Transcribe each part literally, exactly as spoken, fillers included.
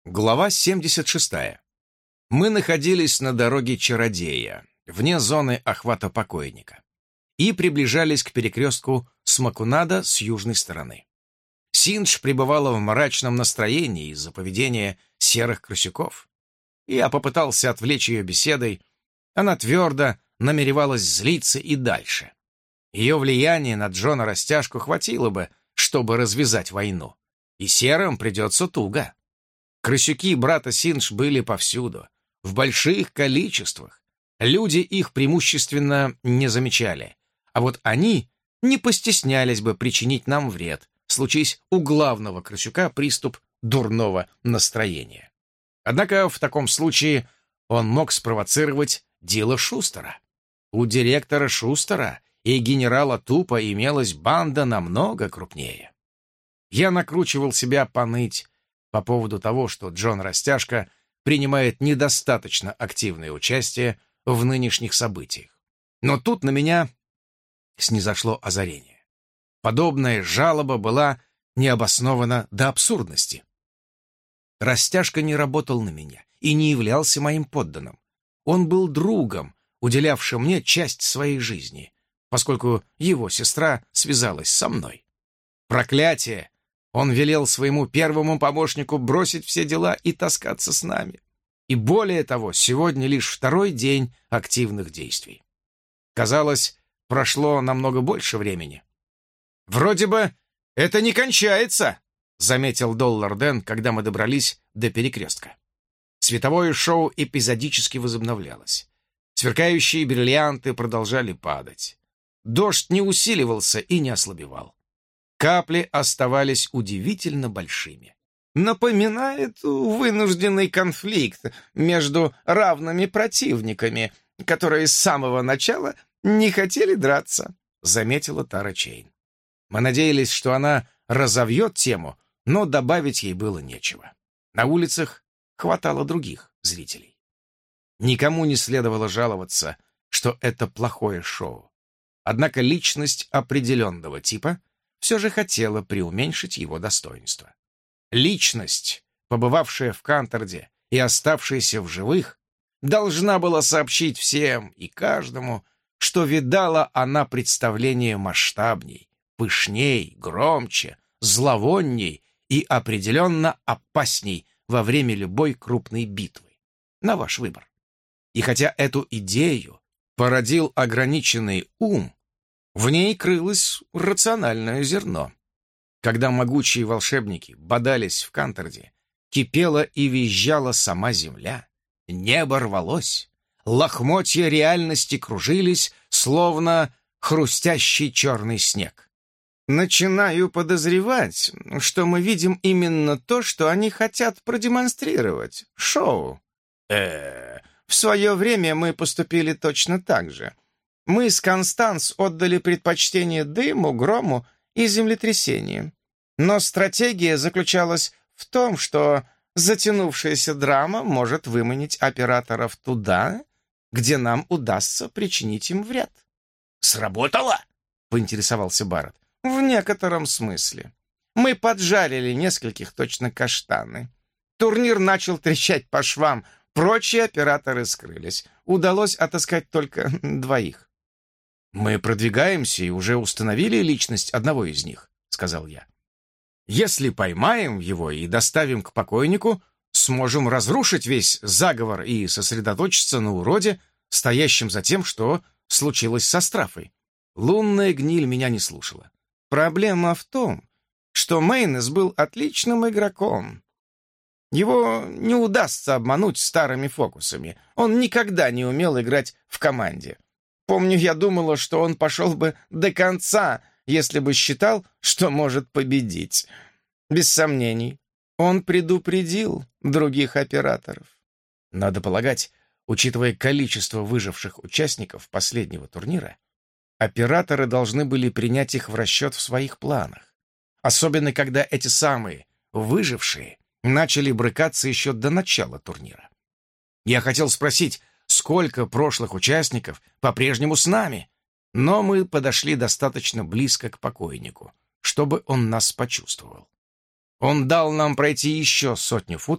Глава семьдесят шестая. Мы находились на дороге Чародея, вне зоны охвата покойника, и приближались к перекрестку Смакунада с южной стороны. Синдж пребывала в мрачном настроении из-за поведения серых крысюков. Я попытался отвлечь ее беседой. Она твердо намеревалась злиться и дальше. Ее влияние на Джона Растяжку хватило бы, чтобы развязать войну. И серым придется туго. Крысюки брата Синдж были повсюду, в больших количествах. Люди их преимущественно не замечали, а вот они не постеснялись бы причинить нам вред, случись у главного крысюка приступ дурного настроения. Однако в таком случае он мог спровоцировать дело Шустера. У директора Шустера и генерала Тупа имелась банда намного крупнее. Я накручивал себя поныть по поводу того, что Джон Растяжка принимает недостаточно активное участие в нынешних событиях. Но тут на меня снизошло озарение. Подобная жалоба была необоснована до абсурдности. Растяжка не работал на меня и не являлся моим подданным. Он был другом, уделявшим мне часть своей жизни, поскольку его сестра связалась со мной. Проклятие! Он велел своему первому помощнику бросить все дела и таскаться с нами. И более того, сегодня лишь второй день активных действий. Казалось, прошло намного больше времени. «Вроде бы это не кончается», — заметил Доллар Дэн, когда мы добрались до перекрестка. Световое шоу эпизодически возобновлялось. Сверкающие бриллианты продолжали падать. Дождь не усиливался и не ослабевал. Капли оставались удивительно большими. Напоминает вынужденный конфликт между равными противниками, которые с самого начала не хотели драться, заметила Тара Чейн. Мы надеялись, что она разовьет тему, но добавить ей было нечего. На улицах хватало других зрителей. Никому не следовало жаловаться, что это плохое шоу. Однако личность определенного типа все же хотела преуменьшить его достоинство. Личность, побывавшая в Канторде и оставшаяся в живых, должна была сообщить всем и каждому, что видала она представление масштабней, пышней, громче, зловонней и определенно опасней во время любой крупной битвы. На ваш выбор. И хотя эту идею породил ограниченный ум, в ней крылось рациональное зерно. Когда могучие волшебники бодались в Канторде, кипела и визжала сама земля, небо рвалось, лохмотья реальности кружились, словно хрустящий черный снег. Начинаю подозревать, что мы видим именно то, что они хотят продемонстрировать — шоу. Э, в свое время мы поступили точно так же. Мы с Констанс отдали предпочтение дыму, грому и землетрясению. Но стратегия заключалась в том, что затянувшаяся драма может выманить операторов туда, где нам удастся причинить им вред. «Сработало?» — поинтересовался Барретт. В некотором смысле. Мы поджарили нескольких точно каштаны. Турнир начал трещать по швам, прочие операторы скрылись. Удалось отыскать только двоих. «Мы продвигаемся и уже установили личность одного из них», — сказал я. «Если поймаем его и доставим к покойнику, сможем разрушить весь заговор и сосредоточиться на уроде, стоящем за тем, что случилось со Страфой». Лунная гниль меня не слушала. Проблема в том, что Мейнес был отличным игроком. Его не удастся обмануть старыми фокусами. Он никогда не умел играть в команде. Помню, я думала, что он пошел бы до конца, если бы считал, что может победить. Без сомнений, он предупредил других операторов. Надо полагать, учитывая количество выживших участников последнего турнира, операторы должны были принять их в расчет в своих планах. Особенно, когда эти самые выжившие начали брыкаться еще до начала турнира. Я хотел спросить, сколько прошлых участников по-прежнему с нами, но мы подошли достаточно близко к покойнику, чтобы он нас почувствовал. Он дал нам пройти еще сотню футов,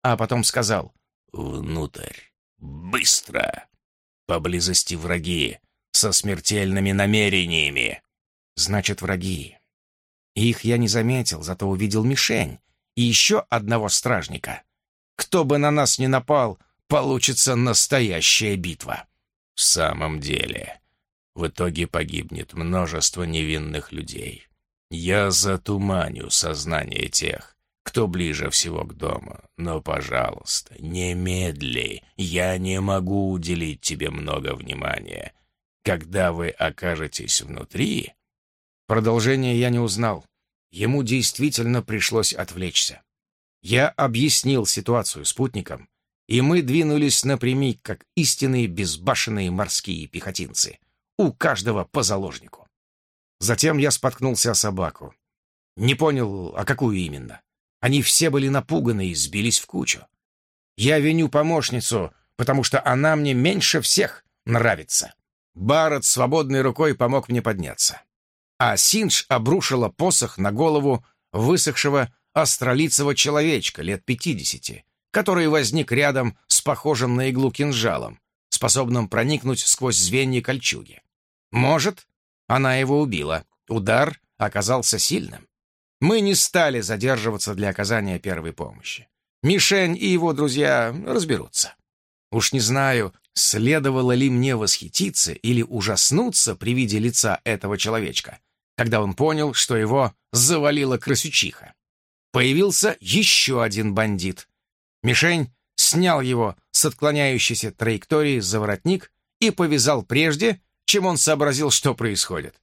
а потом сказал: «Внутрь! Быстро! Поблизости враги со смертельными намерениями!» «Значит, враги. Их я не заметил, зато увидел мишень и еще одного стражника. Кто бы на нас ни напал, получится настоящая битва». «В самом деле, в итоге погибнет множество невинных людей. Я затуманю сознание тех, кто ближе всего к дому. Но, пожалуйста, не медли, я не могу уделить тебе много внимания. Когда вы окажетесь внутри...» Продолжение я не узнал. Ему действительно пришлось отвлечься. Я объяснил ситуацию спутникам, и мы двинулись напрямик, как истинные безбашенные морские пехотинцы. У каждого по заложнику. Затем я споткнулся о собаку. Не понял, а какую именно. Они все были напуганы и сбились в кучу. Я виню помощницу, потому что она мне меньше всех нравится. Барретт свободной рукой помог мне подняться. А Синдж обрушила посох на голову высохшего астролицего человечка лет пятидесяти, который возник рядом с похожим на иглу кинжалом, способным проникнуть сквозь звенья кольчуги. Может, она его убила. Удар оказался сильным. Мы не стали задерживаться для оказания первой помощи. Мишень и его друзья разберутся. Уж не знаю, следовало ли мне восхититься или ужаснуться при виде лица этого человечка, когда он понял, что его завалила крысючиха. Появился еще один бандит. Мишень снял его с отклоняющейся траектории за воротник и повязал прежде, чем он сообразил, что происходит.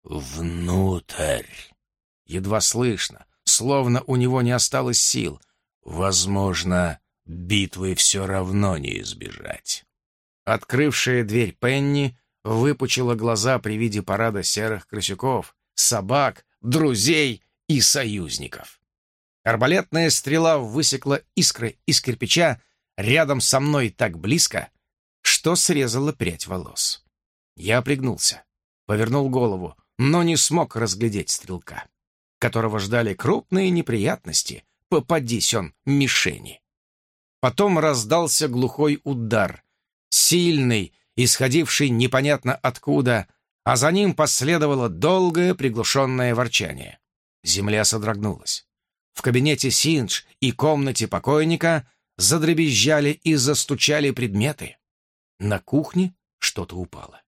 «Внутрь!» Едва слышно, словно у него не осталось сил. «Возможно, битвы все равно не избежать». Открывшая дверь Пенни выпучила глаза при виде парада серых крысюков, собак, друзей и союзников. Арбалетная стрела высекла искры из кирпича рядом со мной так близко, что срезала прядь волос. Я пригнулся, повернул голову, но не смог разглядеть стрелка, которого ждали крупные неприятности, попадись он мишени. Потом раздался глухой удар, сильный, исходивший непонятно откуда, а за ним последовало долгое приглушенное ворчание. Земля содрогнулась. В кабинете Синдж и комнате покойника задребезжали и застучали предметы. На кухне что-то упало.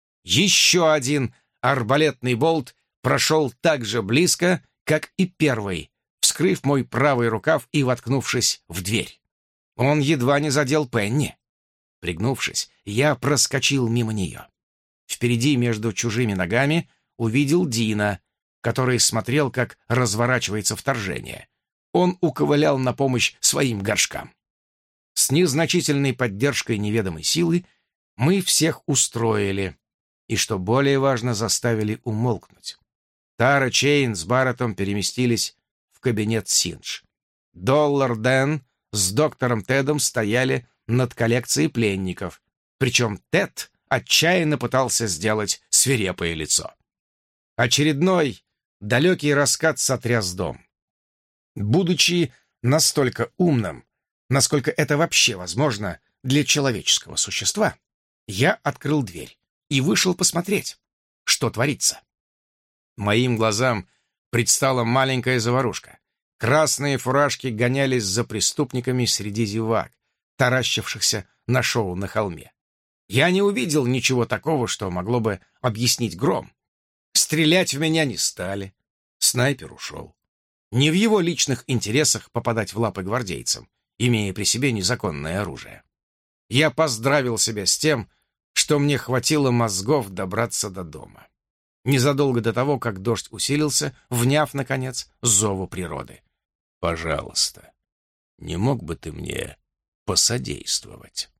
Еще один арбалетный болт прошел так же близко, как и первый, вскрыв мой правый рукав и воткнувшись в дверь. Он едва не задел Пенни. Пригнувшись, я проскочил мимо нее. Впереди, между чужими ногами, увидел Дина, который смотрел, как разворачивается вторжение. Он уковылял на помощь своим горшкам. С незначительной поддержкой неведомой силы мы всех устроили, и, что более важно, заставили умолкнуть. Тара Чейн с Барреттом переместились в кабинет Синдж. Доллар Дэн с доктором Тедом стояли над коллекцией пленников, причем Тед отчаянно пытался сделать свирепое лицо. Очередной далекий раскат сотряс дом. Будучи настолько умным, насколько это вообще возможно для человеческого существа, я открыл дверь и вышел посмотреть, что творится. Моим глазам предстала маленькая заварушка. Красные фуражки гонялись за преступниками среди зевак, таращившихся на шоу на холме. Я не увидел ничего такого, что могло бы объяснить гром. Стрелять в меня не стали. Снайпер ушел. Не в его личных интересах попадать в лапы гвардейцам, имея при себе незаконное оружие. Я поздравил себя с тем, что мне хватило мозгов добраться до дома. Незадолго до того, как дождь усилился, вняв, наконец, зову природы. «Пожалуйста, не мог бы ты мне посодействовать?»